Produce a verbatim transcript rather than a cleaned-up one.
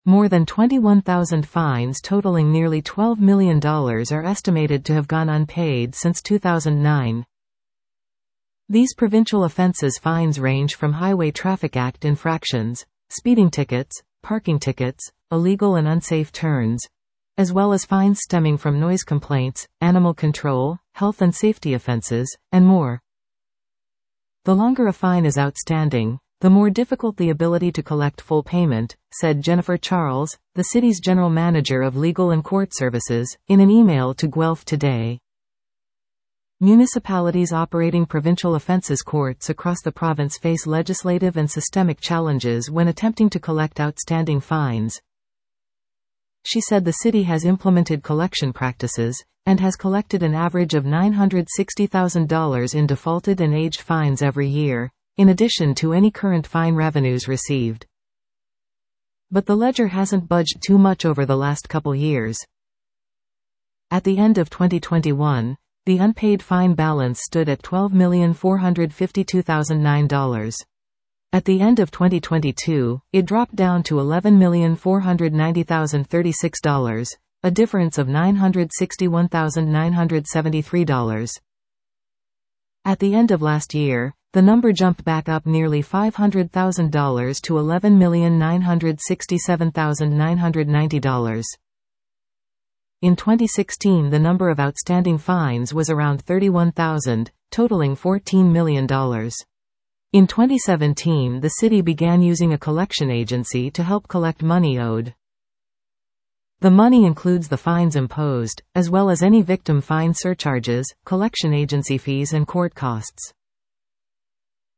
More than twenty-one thousand fines totaling nearly twelve million dollars are estimated to have gone unpaid since two thousand nine. These provincial offenses fines range from Highway Traffic Act infractions, speeding tickets, parking tickets, illegal and unsafe turns, as well as fines stemming from noise complaints, animal control, health and safety offenses, and more. The longer a fine is outstanding, the more difficult the ability to collect full payment, said Jennifer Charles, the city's general manager of legal and court services, in an email to Guelph Today. Municipalities operating provincial offences courts across the province face legislative and systemic challenges when attempting to collect outstanding fines. She said the city has implemented collection practices, and has collected an average of nine hundred sixty thousand dollars in defaulted and aged fines every year, in addition to any current fine revenues received. But the ledger hasn't budged too much over the last couple years. At the end of twenty twenty-one, the unpaid fine balance stood at twelve million four hundred fifty-two thousand nine dollars. At the end of twenty twenty-two, it dropped down to eleven million four hundred ninety thousand thirty-six dollars, a difference of nine hundred sixty-one thousand nine hundred seventy-three dollars. At the end of last year, the number jumped back up nearly five hundred thousand dollars to eleven million nine hundred sixty-seven thousand nine hundred ninety dollars. In twenty sixteen, the number of outstanding fines was around thirty-one thousand, totaling fourteen million dollars. In twenty seventeen, the city began using a collection agency to help collect money owed. The money includes the fines imposed, as well as any victim fine surcharges, collection agency fees and court costs.